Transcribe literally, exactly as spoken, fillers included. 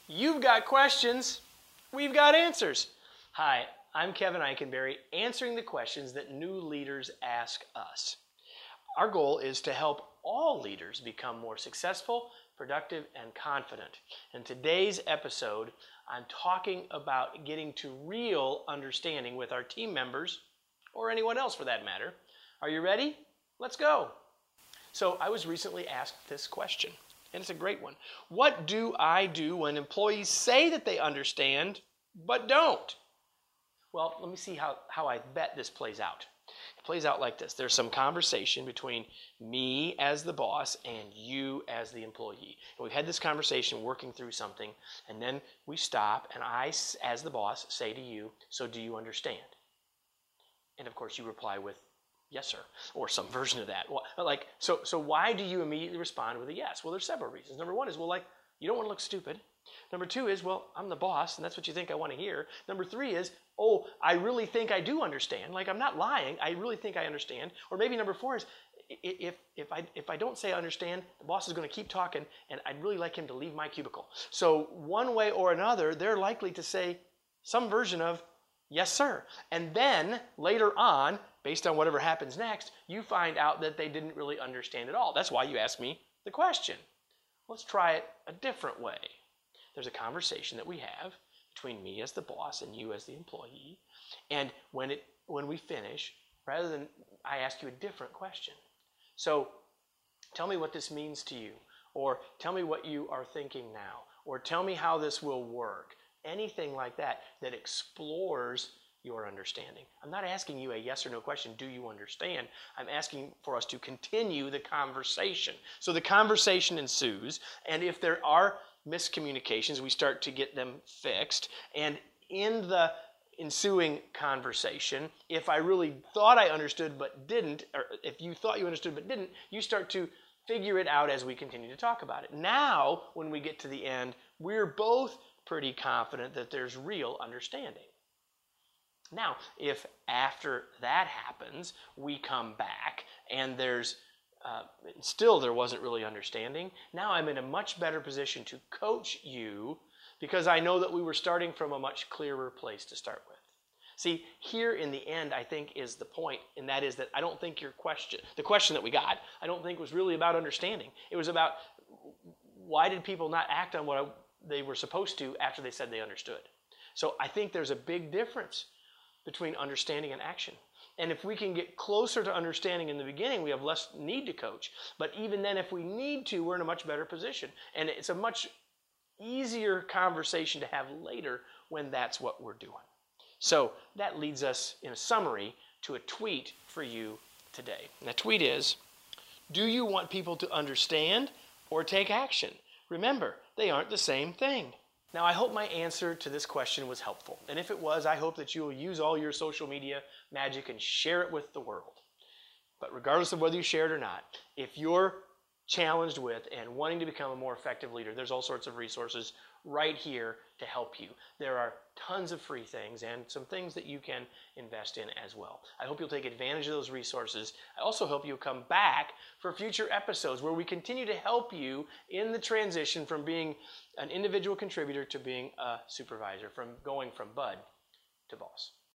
You've got questions, we've got answers. Hi, I'm Kevin Eikenberry, answering the questions that new leaders ask us. Our goal is to help all leaders become more successful, productive, and confident. In today's episode, I'm talking about getting to real understanding with our team members, or anyone else for that matter. Are you ready? Let's go. So I was recently asked this question, and it's a great one. What do I do when employees say that they understand, but don't? Well, let me see how, how I bet this plays out. It plays out like this. There's some conversation between me as the boss and you as the employee. And we've had this conversation working through something, and then we stop, and I, as the boss, say to you, so do you understand? And of course, you reply with, yes, sir, or some version of that. Well, like, so, so why do you immediately respond with a yes? Well, there's several reasons. Number one is, well, like, you don't want to look stupid. Number two is, well, I'm the boss, and that's what you think I want to hear. Number three is, oh, I really think I do understand. Like, I'm not lying. I really think I understand. Or maybe number four is, if, if, I, if I don't say I understand, the boss is going to keep talking, and I'd really like him to leave my cubicle. So one way or another, they're likely to say some version of, yes, sir. And then later on, based on whatever happens next, you find out that they didn't really understand at all. That's why you asked me the question. Let's try it a different way. There's a conversation that we have between me as the boss and you as the employee. And when it when we finish, rather than I ask you a different question. So tell me what this means to you, or tell me what you are thinking now, or tell me how this will work. Anything like that that explores your understanding. I'm not asking you a yes or no question, do you understand? I'm asking for us to continue the conversation. So the conversation ensues, and if there are miscommunications, we start to get them fixed. And in the ensuing conversation, if I really thought I understood but didn't, or if you thought you understood but didn't, you start to figure it out as we continue to talk about it. Now, when we get to the end, we're both pretty confident that there's real understanding. Now, if after that happens, we come back and there's uh, still there wasn't really understanding, now I'm in a much better position to coach you because I know that we were starting from a much clearer place to start with. See, here in the end, I think is the point, and that is that I don't think your question, the question that we got, I don't think was really about understanding. It was about why did people not act on what I, they were supposed to after they said they understood. So I think there's a big difference between understanding and action. And if we can get closer to understanding in the beginning, we have less need to coach. But even then, if we need to, we're in a much better position. And it's a much easier conversation to have later when that's what we're doing. So that leads us, in a summary, to a tweet for you today. And that tweet is, do you want people to understand or take action? Remember, they aren't the same thing. Now, I hope my answer to this question was helpful. And if it was, I hope that you will use all your social media magic and share it with the world. But regardless of whether you share it or not, if you're challenged with and wanting to become a more effective leader, there's all sorts of resources right here to help you. There are tons of free things and some things that you can invest in as well. I hope you'll take advantage of those resources. I also hope you'll come back for future episodes where we continue to help you in the transition from being an individual contributor to being a supervisor, from going from bud to boss.